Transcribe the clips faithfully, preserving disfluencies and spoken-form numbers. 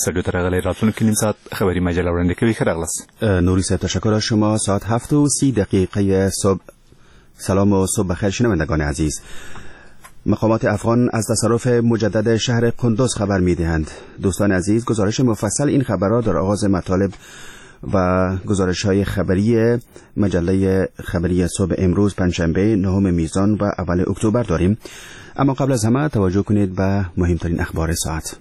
استودیو ته راغلی. راتلونکي نیم ساعت خبری مجله وړاندې کوي. ښه راغلاست. نوری صاحب تشکر از شما. ساعت هفت و سی دقیقه صبح. سلام و صبح بخیر شنوندگان عزیز. مقامات افغان از تصرف مجدد شهر قندوز خبر می‌دهند. دوستان عزیز، گزارش مفصل این خبرها در آغاز مطالب و گزارش‌های خبری مجله خبری صبح امروز پنجشنبه نهم میزان و اول اکتبر داریم. اما قبل از همه توجه کنید به مهمترین اخبار ساعت.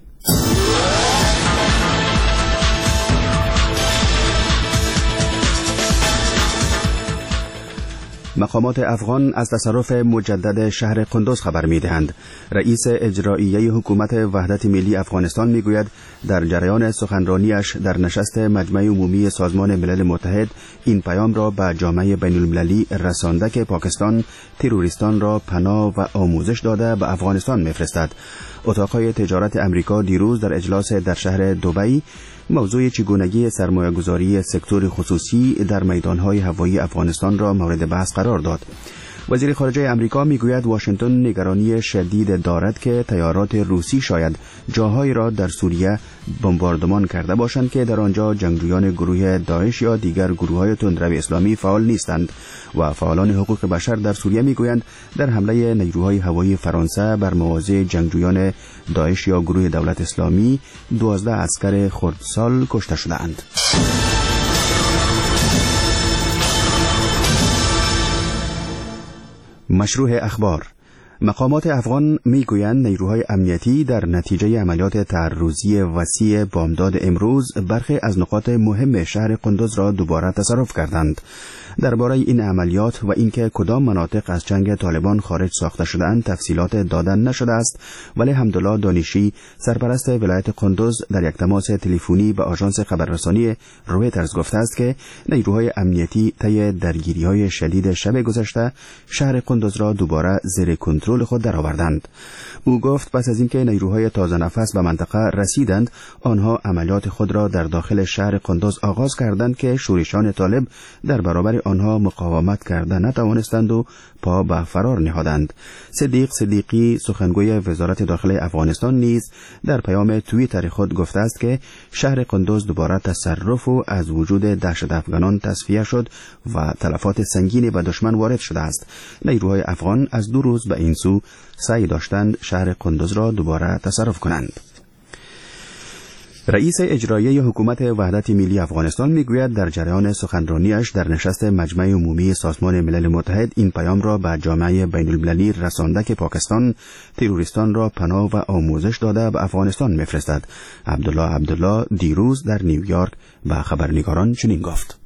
مقامات افغان از تصرف مجدد شهر قندوز خبر می‌دهند. رئیس اجرایی حکومت وحدت ملی افغانستان میگوید در جریان سخنرانیش در نشست مجمع عمومی سازمان ملل متحد این پیام را به جامعه بین‌المللی رسانده که پاکستان تروریستان را پناه و آموزش داده به افغانستان می‌فرستد. اتاق‌های تجارت امریکا دیروز در اجلاس در شهر دبی موضوع چگونگی سرمایه‌گذاری سکتور خصوصی در میدان‌های هوایی افغانستان را مورد بحث قرار داد. وزیر خارجه امریکا میگوید واشنگتن نگرانی شدید دارد که تیارات روسی شاید جاهایی را در سوریه بمباردمان کرده باشند که در آنجا جنگجویان گروه داعش یا دیگر گروه‌های تندرو اسلامی فعال نیستند. و فعالان حقوق بشر در سوریه میگویند در حمله نیروهای هوایی فرانسه بر مواضع جنگجویان داعش یا گروه دولت اسلامی دوازده عسکر خردسال کشته شدند. مشروع اخبار. مقامات افغان میگویند نیروهای امنیتی در نتیجه عملیات تعرضی وسیع بامداد امروز برخی از نقاط مهم شهر قندوز را دوباره تصرف کردند. درباره این عملیات و اینکه کدام مناطق از چنگ طالبان خارج ساخته شده‌اند تفصیلات دادن نشده است، ولی حمدالله دانشی سرپرست ولایت قندوز در یک تماس تلفنی به آژانس خبررسانی رویترز گفته است که نیروهای امنیتی طی درگیری‌های شدید شب گذشته شهر قندوز را دوباره زیر کنترل خود درآوردند. او گفت پس از اینکه نیروهای تازه نفس به منطقه رسیدند، آنها عملیات خود را در داخل شهر قندوز آغاز کردند که شورشان طالب در برابر آنها مقاومت کرده نتوانستند و پا به فرار نهادند. صدیق صدیقی سخنگوی وزارت داخله افغانستان نیز در پیام توییتر خود گفته است که شهر قندوز دوباره تصرف و از وجود دهشت افغانان تصفیه شد و تلفات سنگینی به دشمن وارد شده است. نیروهای افغان از دو روز به این سو سعی داشتند شهر قندوز را دوباره تصرف کنند. رئیس اجرایی حکومت وحدت ملی افغانستان میگوید در جریان سخنرانیش در نشست مجمع عمومی سازمان ملل متحد این پیام را به جامعه بین‌المللی رسانده که پاکستان تروریستان را پناه و آموزش داده به افغانستان میفرستد. عبدالله عبدالله دیروز در نیویورک به خبرنگاران چنین گفت: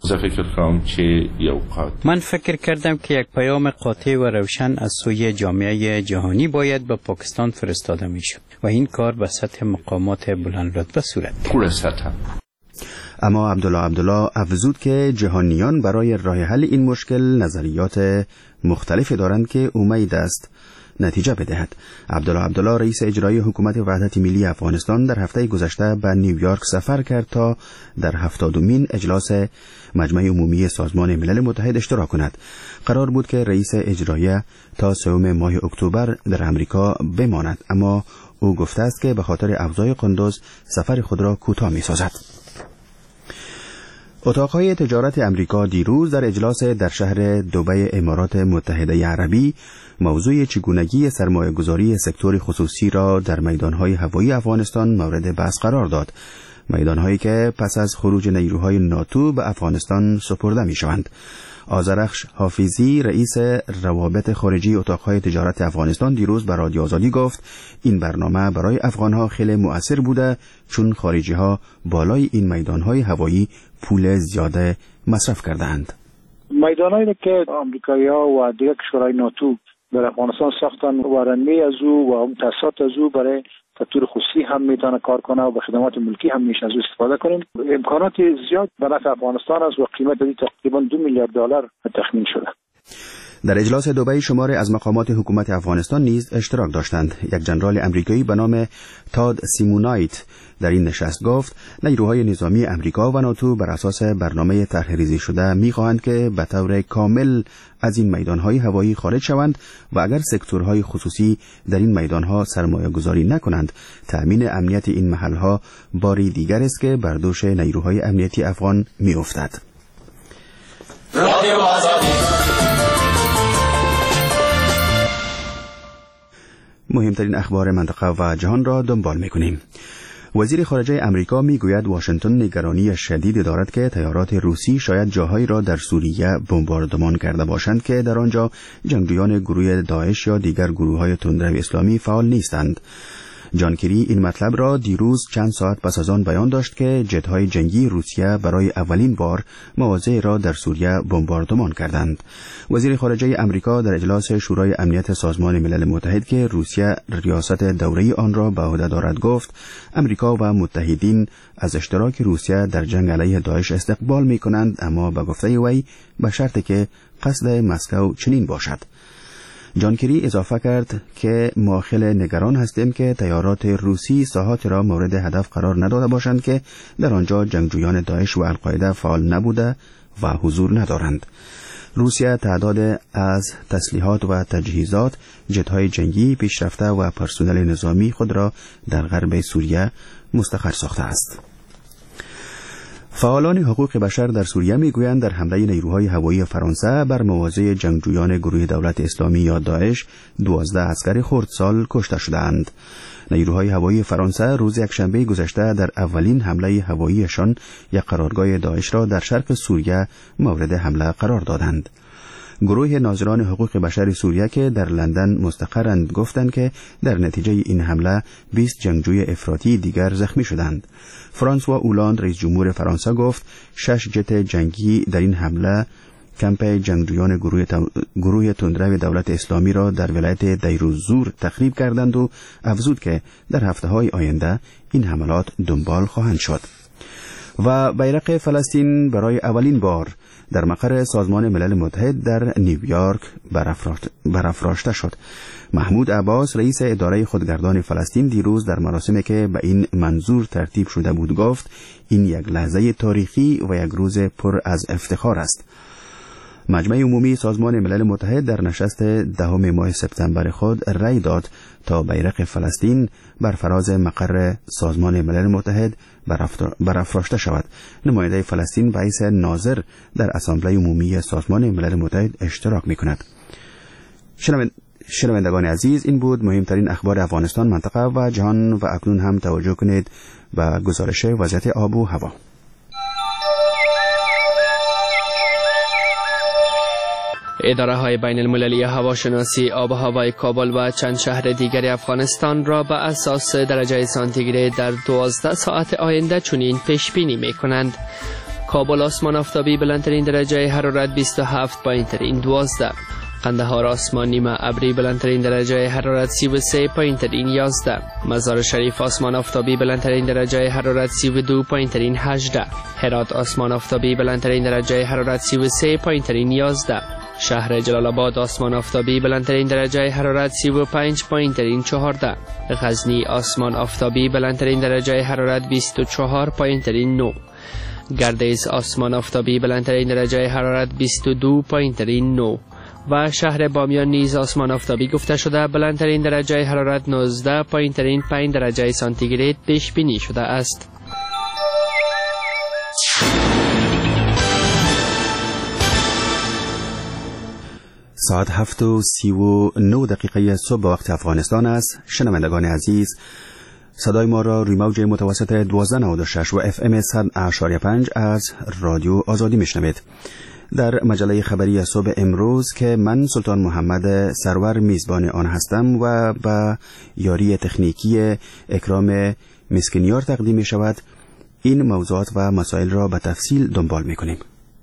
من فکر کردم که یک پیام قاطع و روشن از سوی جامعه جهانی باید به پاکستان فرستاده می شد و این کار به سطح مقامات بلند رتبه صورت گرفت. اما عبدالله عبدالله افزود که جهانیان برای راه حل این مشکل نظریات مختلفی دارند که امید است نتیجه بدهد. عبدالله عبدالله رئیس اجرایی حکومت وحدت ملی افغانستان در هفته گذشته به نیویورک سفر کرد تا در هفتادمین اجلاس مجمع عمومی سازمان ملل متحد اشتراک کند. قرار بود که رئیس اجرایی تا سوم ماه اکتبر در امریکا بماند، اما او گفته است که به خاطر اوضاع قندوز سفر خود را کوتاه می‌سازد. اتاقهای تجارت امریکا دیروز در اجلاس در شهر دبی امارات متحده عربی موضوع چگونگی سرمایه‌گذاری سکتور خصوصی را در میدانهای هوایی افغانستان مورد بحث قرار داد. میدانهایی که پس از خروج نیروهای ناتو به افغانستان سپرده می‌شوند. آذرخش حافظی رئیس روابط خارجی اتاقهای تجارت افغانستان دیروز به رادیو آزادی گفت این برنامه برای افغانها خیلی مؤثر بوده چون خارجی‌ها بالای این میدانهای هوایی پول زیاده مصرف کردند. میدانهایی که آمریکایی‌ها و دیگر کشورهای ناتو در افغانستان ساختن و رنمی از او و متاسات از او برای سکتور خصوصی هم میتونه کار کنه و به خدمات ملکی هم میشه از او استفاده کنیم. امکانات زیاد به نفع افغانستان است و قیمت این تقریبا دو میلیارد دلار تخمین شده. در اجلاس دبی شماری از مقامات حکومت افغانستان نیز اشتراک داشتند. یک جنرال امریکایی به نام تاد سیمونایت در این نشست گفت نیروهای نظامی امریکا و ناتو بر اساس برنامه طرح‌ریزی شده می‌خواهند که به طور کامل از این میدان‌های هوایی خارج شوند و اگر سکتورهای خصوصی در این میدان‌ها سرمایه‌گذاری نکنند، تأمین امنیت این محل‌ها باری دیگر است که بر دوش نیروهای امنیتی افغان می‌افتد. مهمترین اخبار منطقه و جهان را دنبال می‌کنیم. وزیر خارجه امریکا میگوید واشنگتن نگرانی شدید دارد که تیارات روسی شاید جاهایی را در سوریه بمباردمان کرده باشند که در آنجا جنگجویان گروه داعش یا دیگر گروه‌های تندرو اسلامی فعال نیستند. جان کری این مطلب را دیروز چند ساعت پس از آن بیان داشت که جت‌های جنگی روسیه برای اولین بار مواضع را در سوریه بمباردمان کردند. وزیر خارجه امریکا در اجلاس شورای امنیت سازمان ملل متحد که روسیه ریاست دوره‌ای آن را به عهده دارد گفت امریکا و متحدین از اشتراک روسیه در جنگ علیه داعش استقبال می‌کنند، اما به گفته وی به شرطی که قصد مسکو چنین باشد. جان کری اضافه کرد که ما خیلی نگران هستیم که تیارات روسی ساحات را مورد هدف قرار نداده باشند که در آنجا جنگجویان داعش و القاعده فعال نبوده و حضور ندارند. روسیه تعداد از تسلیحات و تجهیزات، جت‌های جنگی پیشرفته و پرسنل نظامی خود را در غرب سوریه مستقر ساخته است. فعالان حقوق بشر در سوریه میگویند در حمله نیروهای هوایی فرانسه بر مواضع جنگجویان گروه دولت اسلامی یا داعش دوازده عسکر خردسال کشته شدند. نیروهای هوایی فرانسه روز یکشنبه گذشته در اولین حمله هواییشان یک قرارگاه داعش را در شرق سوریه مورد حمله قرار دادند. گروه ناظران حقوق بشر سوریه که در لندن مستقرند گفتند که در نتیجه این حمله بیست جنگجوی افراطی دیگر زخمی شدند. فرانسوا اولاند رئیس جمهور فرانسه گفت شش جت جنگی در این حمله کمپ جنگجویان گروه, گروه تندرو دولت اسلامی را در ولایت دیروزور تخریب کردند و افزود که در هفته‌های آینده این حملات دنبال خواهند شد. و بیرق فلسطین برای اولین بار در مقر سازمان ملل متحد در نیویورک برافراشته شد. محمود عباس رئیس اداره خودگردان فلسطین دیروز در مراسمی که به این منظور ترتیب شده بود گفت این یک لحظه تاریخی و یک روز پر از افتخار است. مجمع عمومی سازمان ملل متحد در نشست دهم ماه سپتامبر خود رأی داد تا بیرق فلسطین بر فراز مقر سازمان ملل متحد برافراشته شود. نماینده فلسطین به حیث ناظر در اسامبله عمومی سازمان ملل متحد اشتراک می‌کند. شنوندگان عزیز، این بود مهمترین اخبار افغانستان، منطقه و جهان، و اکنون هم توجه کنید به گزارش وضعیت آب و هوا. اداره های بین المللی هواشناسی آب و هوای کابل و چند شهر دیگر افغانستان را به اساس درجه سانتیگراد در دوازده ساعت آینده چنین پیش بینی می کنند: کابل آسمان آفتابی بلندترین درجه حرارت بیست و هفت، پایینترین دوازده. قندهار آسمان نیمه ابری بلندترین درجه حرارت سی و سه، پایینترین یازده. مزار شریف آسمان آفتابی بلندترین درجه حرارت سی و دو، پایینترین هجده. هرات آسمان آفتابی بلندترین درجه حرارت سی و سه، پایینترین یازده. شهر جلال آباد آسمان آفتابی بلندترین درجه حرارت سی و پنج، پایینترین چهارده. غزنی آسمان آفتابی بلندترین درجه حرارت بیست و چهار، پایینترین نه. گردیز آسمان آفتابی بلندترین درجه حرارت بیست و دو، پایینترین نه. و شهر بامیان نیز آسمان آفتابی گفته شده بلندترین درجه حرارت نوزده، پایینترین پنج درجه سانتیگراد پیش بینی شده است. ساعت هفت و سی و نه دقیقه صبح وقت افغانستان است. شنوندگان عزیز، صدای ما را روی موج متوسط دوازده نود و شش و اف ام صد اشاری پنج از رادیو آزادی میشنوید. در مجله خبری صبح امروز که من سلطان محمد سرور میزبان آن هستم و با یاری تکنیکی اکرام مسکنیار تقدیم می شود، این موضوعات و مسائل را به تفصیل دنبال می کنیم.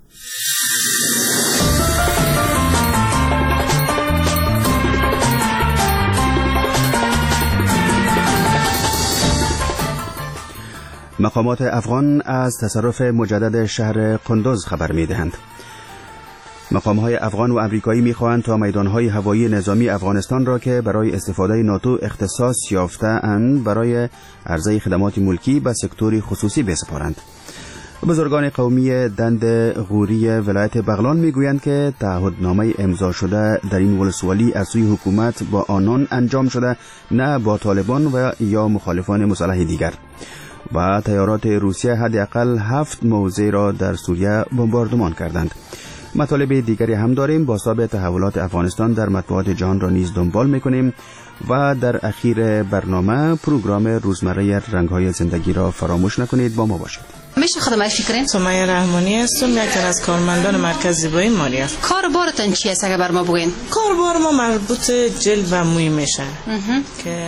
مقامات افغان از تصرف مجدد شهر قندوز خبر می دهند. مقام‌های افغان و امریکایی می‌خواهند تا میدان‌های هوایی نظامی افغانستان را که برای استفاده ناتو اختصاص یافته‌اند برای عرضه خدمات ملکی به سکتور خصوصی بسپارند. بزرگان قومی دند غوری ولایت بغلان میگویند که تعهدنامه امضا شده در این ولسوالی از سوی حکومت با آنان انجام شده، نه با طالبان و یا مخالفان مسلح دیگر. و تیارات روسیه حداقل هفت موضع را در سوریه بمباردمان کردند. مطالب دیگری هم داریم. با حساب تحولات افغانستان در مطبوعات جهان را نیز دنبال میکنیم و در اخیر برنامه پروگرام روزمره رنگ‌های زندگی را فراموش نکنید. با ما باشید. میشه خدمت فکرین؟ سمیه رحمانی هستم، یک از کارمندان مرکز زیبایی مالیات. کار بارتان چی است اگه بر ما بگین؟ کار بار ما مربوط جلد و موی میشه که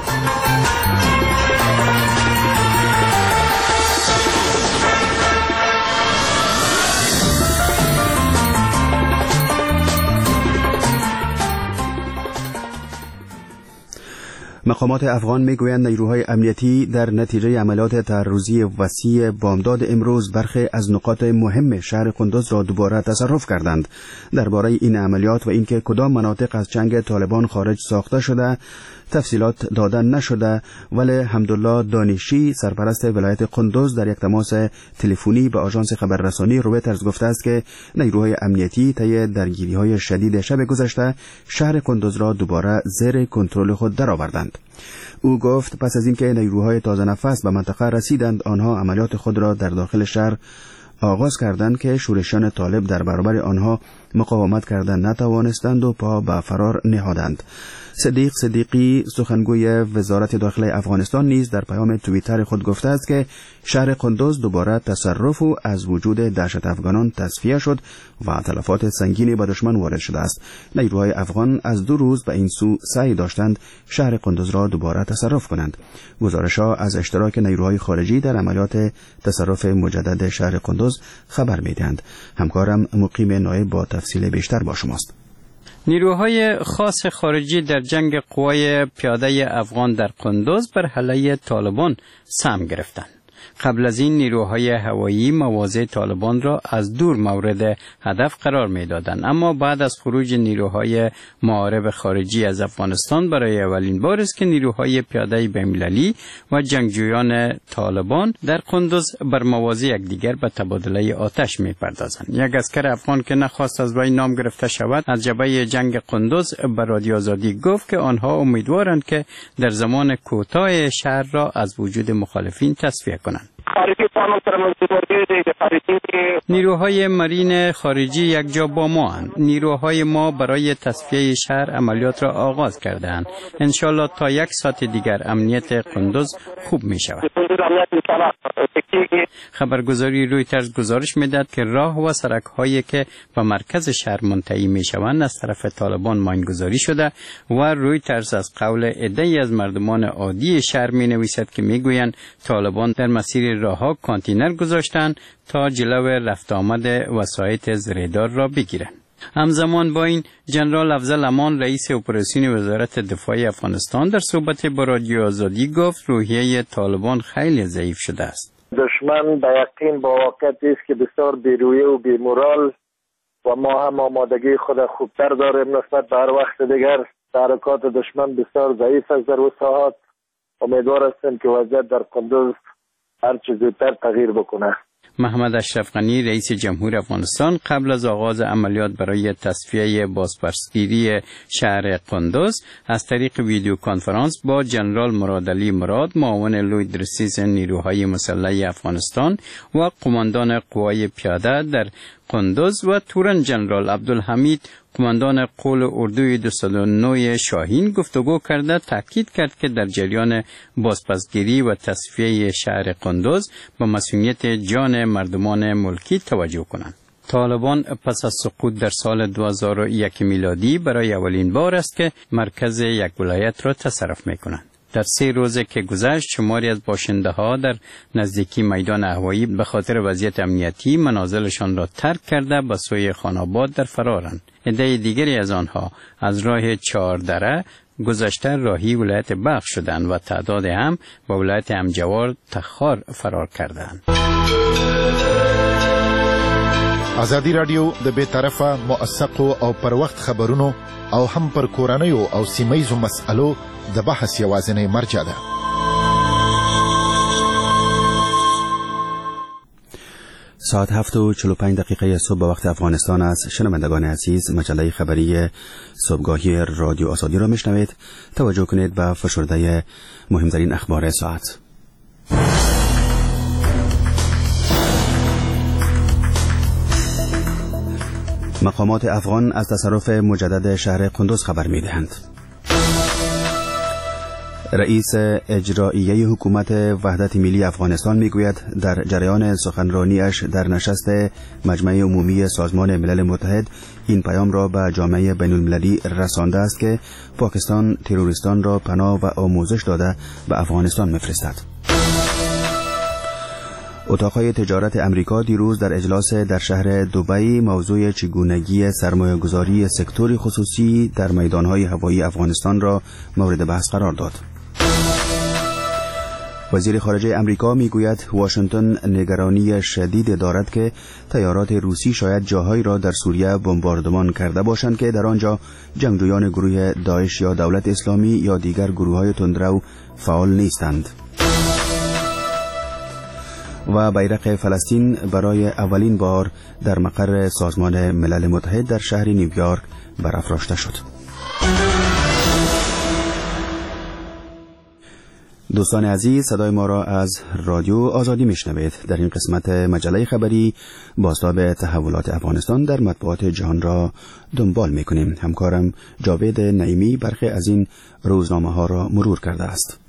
مقامات افغان میگویند نیروهای امنیتی در نتیجه عملیات تعرضی وسیع بامداد امروز برخی از نقاط مهم شهر قندوز را دوباره تصرف کردند. درباره این عملیات و اینکه کدام مناطق از چنگ طالبان خارج ساخته شده تفصیلات دادن نشده، ولی حمدالله دانشی سرپرست ولایت قندوز در یک تماس تلفنی به آژانس خبررسانی رویترز گفته است که نیروهای امنیتی طی درگیری‌های شدید شب گذشته شهر قندوز را دوباره زیر کنترل خود درآوردند. او گفت پس از اینکه نیروهای تازه نفس به منطقه رسیدند، آنها عملیات خود را در داخل شهر آغاز کردند که شورشیان طالب در برابر آنها مقاومت کردن نتوانستند و پا به فرار نهادند. صدیق صدیقی سخنگوی وزارت داخله افغانستان نیز در پیام توییتر خود گفته است که شهر قندوز دوباره تصرف و از وجود دهشت افغانان تصفیه شد و تلفات سنگینی به دشمن وارد شده است. نیروهای افغان از دو روز به این سو سعی داشتند شهر قندوز را دوباره تصرف کنند. گزارش‌ها از اشتراک نیروهای خارجی در عملیات تصرف مجدد شهر قندوز خبر می‌دهند. همکارم مقیم نایب با تفصیل بیشتر با شماست. نیروهای خاص خارجی در جنگ قوای پیاده افغان در قندوز بر علیه طالبان سهم گرفتند. قبل از این نیروهای هوایی مواضع طالبان را از دور مورد هدف قرار می‌دادند، اما بعد از خروج نیروهای معارب خارجی از افغانستان برای اولین بار است که نیروهای پیاده بین‌المللی و جنگجویان طالبان در قندوز بر مواضع یکدیگر به تبادله آتش می‌پردازند. یک عسکر افغان که نخواست از وی نام گرفته شود از جبهه جنگ قندوز به رادیو آزادی گفت که آنها امیدوارند که در زمان کوتاه شهر را از وجود مخالفین تصفیه کنند. نیروهای مارین خارجی یک جا با ما اند. نیروهای ما برای تصفیه شهر عملیات را آغاز کردند. انشالله تا یک ساعت دیگر امنیت قندوز خوب می شود. خبرگزاری رویترز گزارش میداد که راه و سرک هایی که به مرکز شهر منتهی می شوند از طرف طالبان ماینگذاری شده و رویترز از قول عده‌ای از مردمان عادی شهر می نویسد که می گویند طالبان در مسیر راهها کانتینر گذاشتند تا جلو رفت آمد وسایط زریدار را بگیرند. همزمان با این جنرال افضل امان رئیس اپراسیون وزارت دفاع افغانستان در صحبت با رادیو آزادی گفت روحیه طالبان خیلی ضعیف شده است. دشمن به یقین با واقعیت است که بسیار بیرویه و بیمورال و ما هم آمادگی خود خوبتر داریم نسبت به هر وقت دیگر. تحرکات دشمن بسیار ضعیف است در وساحات. امیدوار هستیم که وضعیت در قندوز هر چه زودتر تغییر بکنه. محمد اشرف غنی رئیس جمهور افغانستان قبل از آغاز عملیات برای تصفیه بازپسگیری شهر قندوز از طریق ویدیو کنفرانس با جنرال مرادعلی مراد معاون لوی درسیز نیروهای مسلح افغانستان و قماندان قوای پیاده در قندوز و تورن جنرال عبدالحمید قماندان قول اردوی دویست و نه شاهین گفتگو کرده تاکید کرد که در جریان بازپسگیری و تصفیه شهر قندوز به مسئولیت جان مردمان ملکی توجه کنند. طالبان پس از سقوط در سال دو هزار و یک میلادی برای اولین بار است که مرکز یک ولایت را تصرف می‌کنند. در سه روزه که گذشت شماری از باشنده ها در نزدیکی میدان هوایی به خاطر وضعیت امنیتی منازلشان را ترک کرده به سوی خاناباد در فرارند. عده دیگری از آنها از راه چهاردره گذشته راهی ولایت بلخ شدند و تعداد هم به ولایت همجوار تخار فرار کردند. ازادي رادیو د بې طرفه موثقو او پر وخت خبرونو او هم پر کورنیو او سیمایزو مسألو د بحث یوازینی مرجع ده. ساعت هفت و چهل و پنج دقیقه صبح به وقت افغانستان است. شنوندگان عزیز، مجله خبری صبحگاهی رادیو آزادی را میشنوید. توجه کنید به فشرده مهمترین اخبار ساعت. مقامات افغان از تصرف مجدد شهر قندوز خبر میدهند. رئیس اجرایی حکومت وحدت ملی افغانستان میگوید در جریان سخنرانیش در نشست مجمع عمومی سازمان ملل متحد این پیام را به جامعه بین المللی رسانده است که پاکستان تروریستان را پناه و آموزش داده به افغانستان میفرستد. اتاقهای تجارت امریکا دیروز در اجلاس در شهر دبی موضوع چگونگی سرمایه‌گذاری سکتور خصوصی در میدانهای هوایی افغانستان را مورد بحث قرار داد. وزیر خارجه امریکا میگوید واشنگتن نگرانی شدید دارد که طیارات روسی شاید جاهایی را در سوریه بمباردمان کرده باشند که در آنجا جنگجویان گروه داعش یا دولت اسلامی یا دیگر گروه‌های تندرو فعال نیستند. و بیرق فلسطین برای اولین بار در مقر سازمان ملل متحد در شهر نیویورک برافراشته شد. دوستان عزیز، صدای ما را از رادیو آزادی میشنوید. در این قسمت مجله خبری بازتاب تحولات افغانستان در مطبوعات جهان را دنبال میکنیم. همکارم جاوید نعیمی برخی از این روزنامه ها را مرور کرده است.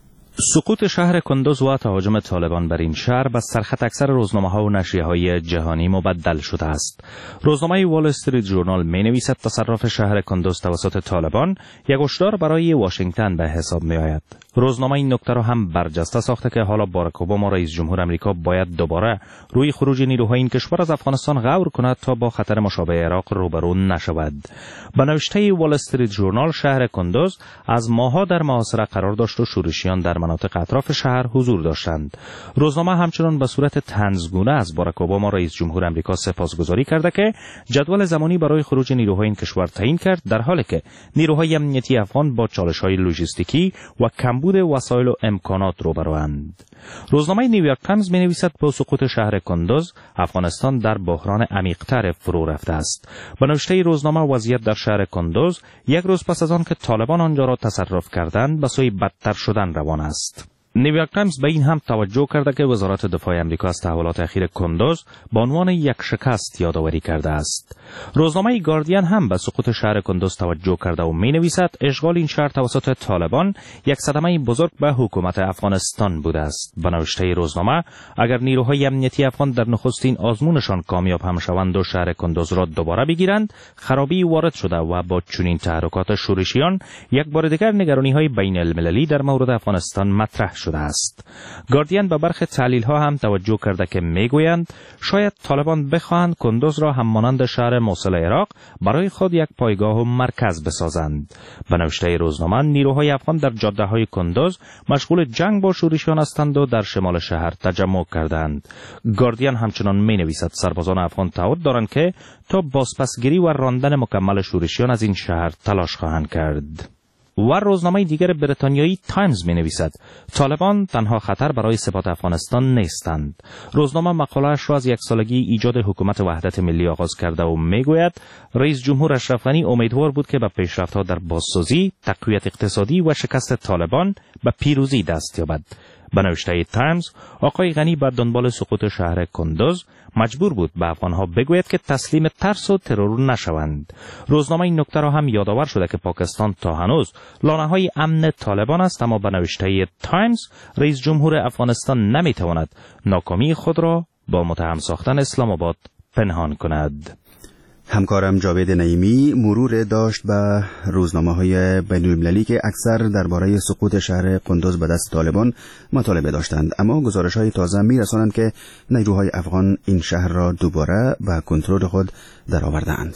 سقوط شهر کندوز و تهاجم طالبان بر این شهر به سرخط اکثر روزنامه‌ها و نشریه‌های جهانی مبدل شده است. روزنامه وال استریت ژورنال می‌نویسد تصرف شهر کندوز توسط طالبان یک هشدار برای واشنگتن به حساب می‌آید. روزنامه این نکته را هم برجسته ساخته که حالا باراک اوباما رئیس جمهور آمریکا باید دوباره روی خروج نیروهای این کشور از افغانستان غور کند تا با خطر مشابه عراق روبرو نشود. به نوشته وال استریت ژورنال شهر کندوز از ماه‌ها در محاصره قرار داشت و شورشیان در مناطق اطراف شهر حضور داشتند. روزنامه همچنان به صورت طنزگونه از باراک اوباما رئیس جمهور آمریکا سپاسگزاری کرده که جدول زمانی برای خروج نیروهای این کشور تعیین کرد، در حالی که نیروهای امنیتی افغان با چالش‌های لوجستیکی و کمبود وسایل و امکانات روبروند. روزنامه نیویورک تایمز می‌نویسد با سقوط شهر کندوز افغانستان در بحران عمیق‌تر فرو رفته است. به نوشته روزنامه وضعیت در شهر کندوز یک روز پس از آن که طالبان آنجا را تصرف کردند به سوی بدتر شدن روان است. نیویورک تایمز به این هم توجه کرده که وزارت دفاع آمریکا از تحولات اخیر کندوز به عنوان یک شکست یادآوری کرده است. روزنامه گاردین هم به سقوط شهر کندوز توجه کرده و می‌نویسد اشغال این شهر توسط طالبان یک صدمه بزرگ به حکومت افغانستان بوده است. به نوشته روزنامه اگر نیروهای امنیتی افغان در نخستین آزمونشان کامیاب هم شوند و شهر کندوز را دوباره بگیرند، خرابی وارد شده و با چنین تحرکات شورشیان یک بار دیگر نگرانی‌های بین المللی در مورد افغانستان مطرح شده است. گاردین به برخی تحلیل‌ها هم توجه کرده که میگویند شاید طالبان بخواهند کندوز را هم مانند شهر موصل عراق برای خود یک پایگاه و مرکز بسازند. به نوشته روزنامه نیروهای افغان در جاده‌های کندوز مشغول جنگ با شورشیان هستند و در شمال شهر تجمع کردند. گاردین همچنان می‌نویسد سربازان افغان تعهد دارند که تا بازپسگیری و راندن مکمل شورشیان از این شهر تلاش خواهند کرد. و روزنامه دیگر بریتانیایی تایمز می نویسد طالبان تنها خطر برای ثبات افغانستان نیستند. روزنامه مقاله‌اش را از یک سالگی ایجاد حکومت وحدت ملی آغاز کرده و می گوید رئیس جمهور اشرف غنی امیدوار بود که به پیشرفت‌ها در بازسازی، تقویت اقتصادی و شکست طالبان به پیروزی دست یابد. به نوشته تایمز آقای غنی بعد دنبال سقوط شهر کندوز مجبور بود به افغانها بگوید که تسلیم ترس و ترور نشوند. روزنامه این نکته را هم یادآور شده که پاکستان تا هنوز لانه‌های امن طالبان است، اما به نوشته تایمز رئیس جمهور افغانستان نمیتواند ناکامی خود را با متهم ساختن اسلام آباد پنهان کند. همکارم جاوید نعیمی مرور داشت به روزنامه‌های بین‌المللی که اکثر درباره سقوط شهر قندوز به دست طالبان مطالبه داشتند، اما گزارش‌های تازه می‌رسانند که نیروهای افغان این شهر را دوباره به کنترل خود درآورده‌اند.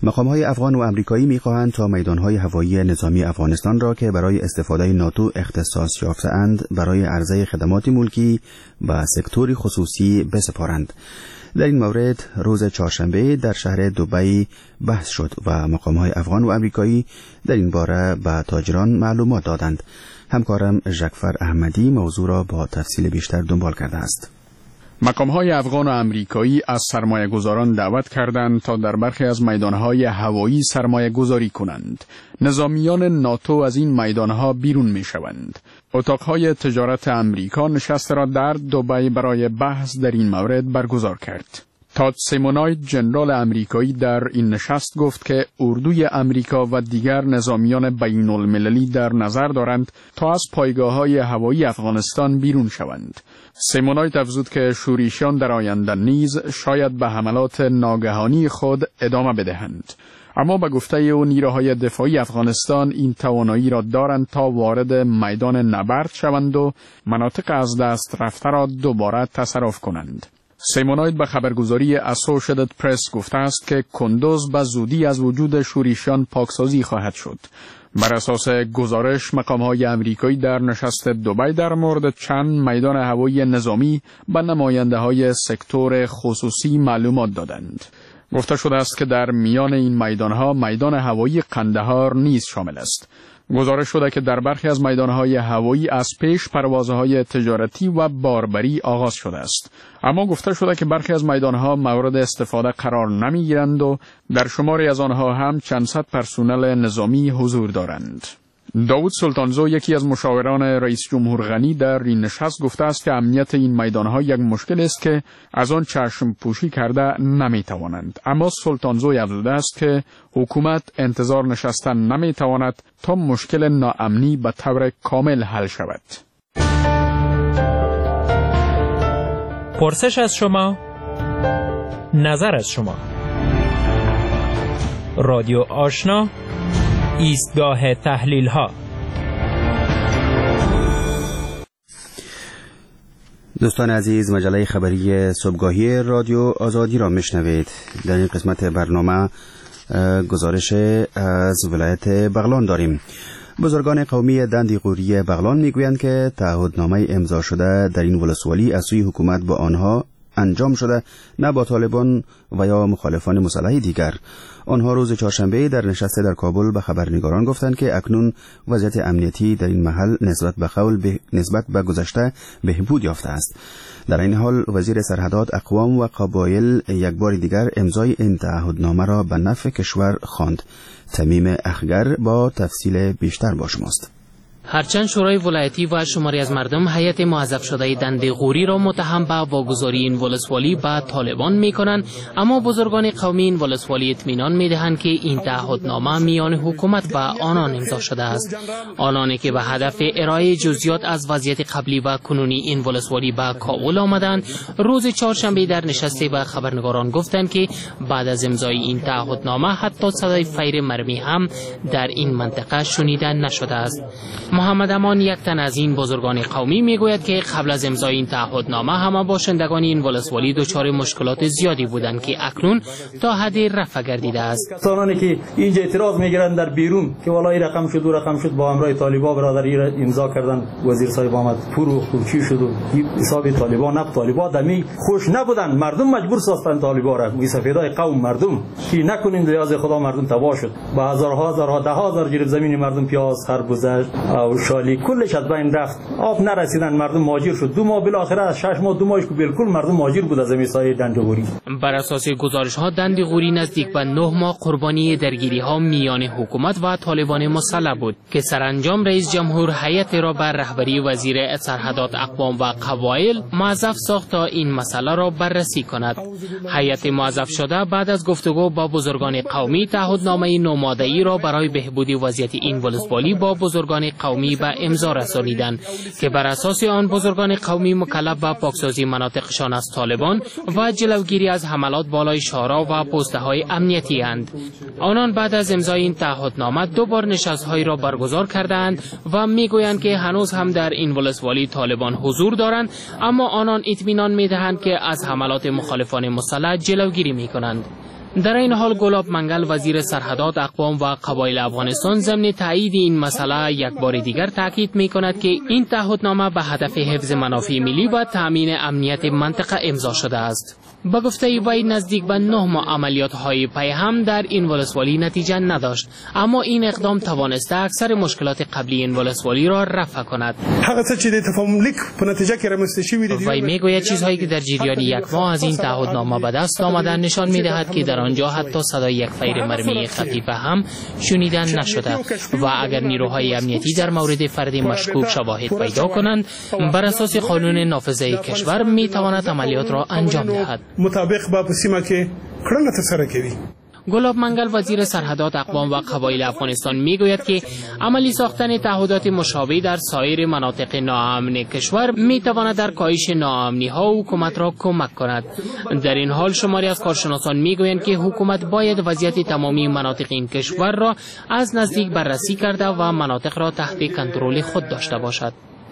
مقام‌های افغان و امریکایی می‌خواهند تا میدان‌های هوایی نظامی افغانستان را که برای استفاده ناتو اختصاص یافته‌اند برای عرضه خدمات ملکی و سکتور خصوصی بسپارند. در این مورد روز چهارشنبه در شهر دبی بحث شد و مقام‌های افغان و امریکایی در این باره به تاجران معلومات دادند. همکارم ژکفر احمدی موضوع را با تفصیل بیشتر دنبال کرده است. مقام‌های افغان و امریکایی از سرمایه‌گذاران دعوت کردند تا در برخی از میدان‌های هوایی سرمایه‌گذاری کنند. نظامیان ناتو از این میدان‌ها بیرون می‌شوند. اتاق‌های تجارت امریکا نشست را در دبی برای بحث در این مورد برگزار کرد. تاد سیموناید جنرال امریکایی در این نشست گفت که اردوی امریکا و دیگر نظامیان بین المللی در نظر دارند تا از پایگاه‌های هوایی افغانستان بیرون شوند. سیموناید افزود که شوریشان در آینده نیز شاید به حملات ناگهانی خود ادامه بدهند. اما به گفته او نیروهای دفاعی افغانستان این توانایی را دارند تا وارد میدان نبرد شوند و مناطق از دست رفته را دوباره تصرف کنند. سیموناید به خبرگزاری اسوشیتد پرس گفته است که کندوز به زودی از وجود شوریشان پاکسازی خواهد شد. بر اساس گزارش مقام‌های امریکایی در نشست دبی در مورد چند میدان هوایی نظامی به نماینده‌های سکتور خصوصی معلومات دادند. گفته شده است که در میان این میدان‌ها میدان هوایی قندهار نیز شامل است. گزارش شده که در برخی از میدان‌های هوایی از پیش پروازهای تجارتی و باربری آغاز شده است. اما گفته شده که برخی از میدان‌ها مورد استفاده قرار نمی‌گیرند و در شماری از آنها هم چند صد پرسنل نظامی حضور دارند. داود سلطانزو یکی از مشاوران رئیس جمهور غنی در این نشست گفته است که امنیت این میدان‌ها یک مشکل است که از آن چشم پوشی کرده نمی‌توانند. اما سلطانزو افزوده است که حکومت انتظار نشستن نمی‌تواند تا مشکل ناامنی به طور کامل حل شود. پرسش از شما، نظر از شما. رادیو آشنا، ایستگاه تحلیل ها. دوستان عزیز، مجله خبری صبحگاهی رادیو آزادی را میشنوید. در این قسمت برنامه گزارش از ولایت بغلان داریم. بزرگان قومی دندی غوری بغلان میگویند که تعهدنامه امضا شده در این ولسوالی از سوی حکومت با آنها انجام شده، نه با طالبان و یا مخالفان مسلح دیگر. آنها روز چهارشنبه در نشست در کابل به خبرنگاران گفتند که اکنون وضعیت امنیتی در این محل نسبت به قول به نسبت به گذشته بهبود یافته است. در این حال وزیر سرحدات، اقوام و قبایل یک بار دیگر امضای این تعهدنامه را به نفع کشور خواند. تمیم اخگر با تفصیل بیشتر با شماست. هرچند شورای ولایتی و شماری از مردم هیئت موظف شده دنده غوری را متهم به واگذاری این ولسوالی به طالبان می‌کنند، اما بزرگان قومی این ولسوالی اطمینان می‌دهند که این تعهدنامه میان حکومت و آنان امضا شده است. آنانی که به هدف ارائه جزئیات از وضعیت قبلی و کنونی این ولسوالی به کابل آمدند، روز چهارشنبه در نشستی به خبرنگاران گفتند که بعد از امضای این تعهدنامه حتی صدای فیر مرمی هم در این منطقه شنیده نشده است. محمد امان، یک تن از این بزرگان قومی، میگوید که قبل از امضای این تعهدنامه همه باشندگان این ولسوالی دچار مشکلات زیادی بودند که اکنون تا حدی رفع گردیده است. کسانی که اینجا اعتراض میگیرند در بیرون که والله رقم شد و رقم شد با همراه طالبان برادری را امضا کردن، وزیر صاحب آمد پور و خورچی شد و حساب طالبان نب طالبان دمی خوش نبودند، مردم مجبور ساختن طالبان را. می سفیدای قوم مردم که نکنین ریاض خدا مردم تباه شد، با هزارها هزارها ده هزار گرفت زمین مردم، پیاز، خربزه و شالی کلش از بین رفت، آب نرسیدن، مردم مهاجر شد. دو ماه بالاخره از شش ماه دو ماهش که بالکل مردم مهاجر بود از زمین سایه دندی غوری. بر اساس گزارش ها دندی غوری نزدیک به نه ماه قربانی درگیری ها میان حکومت و طالبان مسلح بود که سرانجام رئیس جمهور هیئت را بر رهبری وزیر سرحدات، اقوام و قبایل موظف ساخت تا این مسئله را بررسی کند. هیئت موظف شده بعد از گفتگو با بزرگان قومی تعهدنامه نوماده‌ای را برای بهبود وضعیت این ولسوالی با بزرگان قومی به امضا رسانیدند که بر اساس آن بزرگان قومی مکلف به پاکسازی مناطقشان از طالبان و جلوگیری از حملات بالای شهرها و پست‌های امنیتی اند. آنان بعد از امضای این تعهدنامه دو بار نشست‌هایی را برگزار کردند و میگویند که هنوز هم در این ولسوالی طالبان حضور دارند، اما آنان اطمینان میدهند که از حملات مخالفان مسلح جلوگیری میکنند. در این حال گلاب منگل وزیر سرحدات اقوام و قبایل افغانستان ضمن تایید این مسئله یک بار دیگر تاکید می‌کند که این تعهدنامه به هدف حفظ منافع ملی و تامین امنیت منطقه امضا شده است. با گفته وی نزدیک به نه ماه عملیات‌های پی هم در این ولسوالی نتیجه نداشت، اما این اقدام توانسته اکثر مشکلات قبلی این ولسوالی را رفع کند. وی میگوید چیزهایی که در جریان یک ماه از این تعهدنامه به دست آمده نشان می‌دهد که در آنجا حتی صدای یک فیر مرمی خفیف هم شنیدن نشده و اگر نیروهای امنیتی در مورد فرد مشکوک شواهد پیدا کنند، بر اساس قانون نافذه کشور می‌تواند عملیات را انجام دهد. مطابق با پسیما که کړنه ترسره کوي. گلاب منگل وزیر سرحدات اقوام و قبایل افغانستان میگوید که عملی ساختن تعهدات مشابه در سایر مناطق ناامن کشور میتواند در کاهش ناامنی ها حکومت را کمک کند. در این حال شماری از کارشناسان میگویند که حکومت باید وضعیت تمامی مناطق این کشور را از نزدیک بررسی کرده و مناطق را تحت کنترل خود داشته باشد.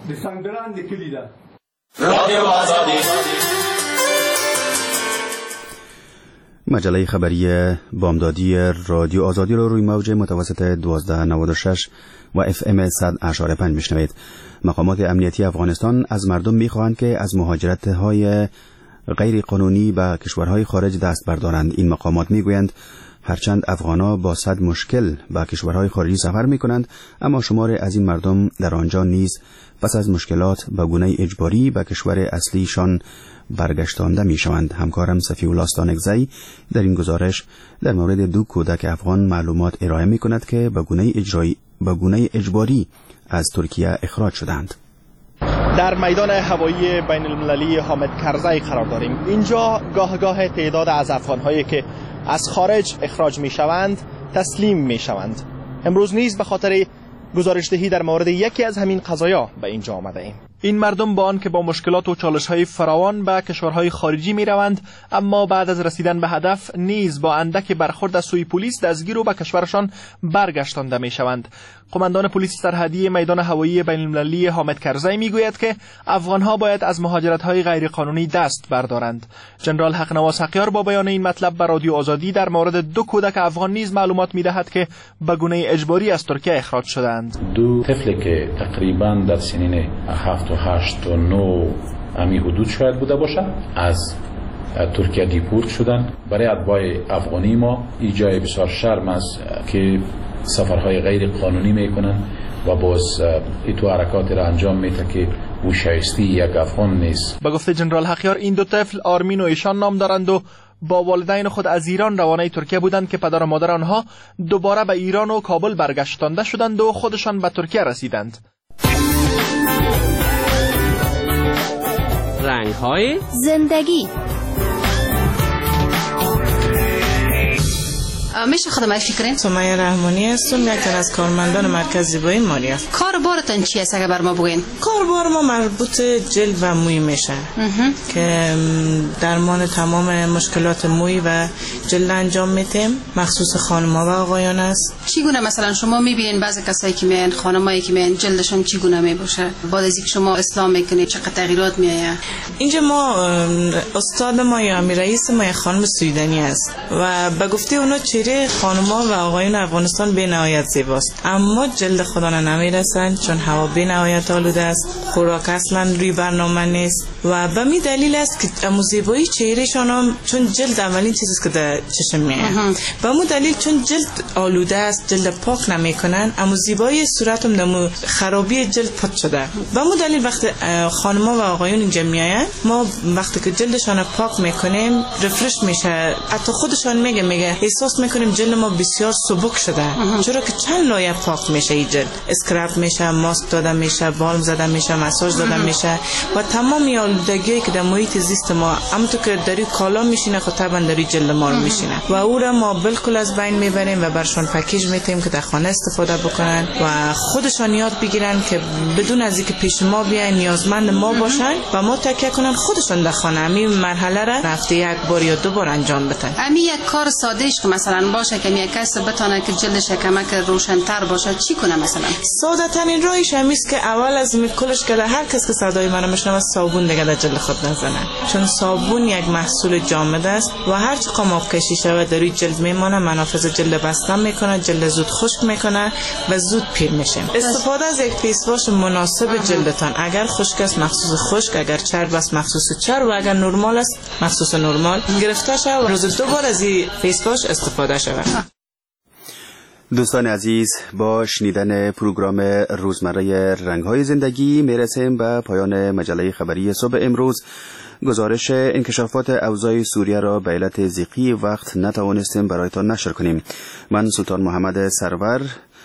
مجله خبری بامدادی رادیو آزادی را روی موج متوسط دوازده نود و شش و اف ام صد اشاره پنج میشنوید. مقامات امنیتی افغانستان از مردم میخواهند که از مهاجرت های غیر قانونی به کشورهای خارج دست بردارند. این مقامات میگویند هرچند افغانا با صد مشکل به کشورهای خارجی سفر میکنند، اما شمار از این مردم در آنجا نیز پس از مشکلات به گونه اجباری به کشور اصلیشان برگشتانده می شوند. همکارم صفی الله استانکزی در این گزارش در مورد دو کودک افغان معلومات ارائه می کند که به گونه اجرایی به گونه اجباری از ترکیه اخراج شدند. در میدان هوایی بین المللی حامد کرزی قرار داریم. اینجا گاه گاه تعداد از افغان‌هایی که از خارج اخراج می شوند تسلیم می شوند. امروز نیز به خاطر گزارشدهی در مورد یکی از همین قضایا به اینجا آمده ایم. این مردم با آن که با مشکلات و چالش‌های فراوان به کشورهای خارجی می‌روند، اما بعد از رسیدن به هدف نیز با اندک برخورد از سوی پلیس دستگیر و به کشورشان برگشتانده می‌شوند. قماندان پلیس سرحدی میدان هوایی بین‌المللی حامد کرزی می‌گوید که افغان‌ها باید از مهاجرت‌های غیرقانونی دست بردارند. جنرال حقنواس حقیار با بیان این مطلب به رادیو آزادی در مورد دو کودک افغان نیز معلومات می‌دهد که به گونه اجباری از ترکیه اخراج شدند. دو طفلی که تقریباً در سنین هفت و هشت و نه امی حدود شاید بوده باشد از ترکیه دیپورت شدن. برای اتباع افغانی ما این جای بسیار شرم است که سفرهای غیر قانونی میکنن و باز ایتو حرکات را انجام میده که او شایسته یک افغان نیست. با گفته جنرال حقیار این دو طفل آرمین و ایشان نام دارند و با والدین خود از ایران روانه ترکیه بودند که پدر و مادر آنها دوباره به ایران و کابل برگشتانده شدند و خودشان به ترکیه رسیدند. رنگ‌های زندگی. میشه خودم معرفی کنین؟ سمیه رحمانی هستم، یک تن از کارمندان مرکز زیبایی مالیات. کار بارتان چی است اگر بر ما بگین؟ کار بار ما مربوط جلد و موی میشه که درمان تمام مشکلات موی و جلد انجام میتیم، مخصوص خانم‌ها و آقایان است. چگونه مثلا شما میبینین بعضی کسایی که میان خانمایی که میان جلدشون چگونه میباشه؟ بعد از اینکه شما اسلام میکنید چقدر تغییرات میآید؟ اینجا ما استاد ما یا امیر رئیس ما خانم سویدنی است و به گفته اونا چهره خانم‌ها و آقایان افغانستان به نهایت زیباست، اما جلد خدا نمیرسن چون هوا به نهایت آلوده است، خوراک اصلا روی برنامه نیست و به می دلیل است که امو زیبایی چهرهشان هم چون جلد اولین چیزی است که در چشم میاد، به مو دلیل چون جلد آلوده است، جلد پاک نمیکنن، امو زیبایی صورتم دمو خرابی جلد پد شده. به مو دلیل وقتی خانم‌ها و آقایان اینجا میاین ما وقتی که جلدشان پاک میکنیم رفرش میشه، حتی خودشان میگه میگه احساس میکنیم جلد ما بسیار سبک شده، چرا که چند لایه پاک میشه این جلد، اسکراب میشه، ماسک داده میشه، بالم زده میشه، مساج داده میشه و تمام آلودگی که در محیط زیست ما همونطور که در کالا میشینه خود طبعا در جلد ما رو میشینه و او را ما بالکل از بین میبریم و برشون پکیج میتیم که در خانه استفاده بکنن و خودشان یاد بگیرن که بدون از اینکه پیش ما بیاین نیازمند ما باشن و ما تکیه کنن خودشان در خانه همین مرحله را هفته یک بار یا دو بار انجام بدن. همین یک کار ساده است که مثلا باشه که یک کس بتونه که جلدش کمک روشن‌تر باشه چی کنه؟ مثلا ساده ترین راهش همین است که اول از میکلش که هر کس که صدای منو میشنوه صابون دیگه دیگه در جلد خود نزنن، چون صابون یک محصول جامد است و هر چقدر آب کشی شود در روی جلد میمونه، منافذ جلد بستن میکنه، جلد زود خشک میکنه و زود پیر میشه. استفاده از یک فیس واش مناسب جلدتان، اگر خشک است مخصوص خشک، اگر چرب است مخصوص چرب و اگر نرمال است مخصوص نرمال گرفته شود و روز دو بار از این فیس واش استفاده شود. دوستان عزیز، با شنیدن پروگرام روزمره رنگ‌های زندگی میرسیم به پایان مجله خبری صبح امروز. گزارش انکشافات اوضاع سوریه را به علت ضیقی وقت نتوانستیم برایتان نشر کنیم. من سلطان محمد سرور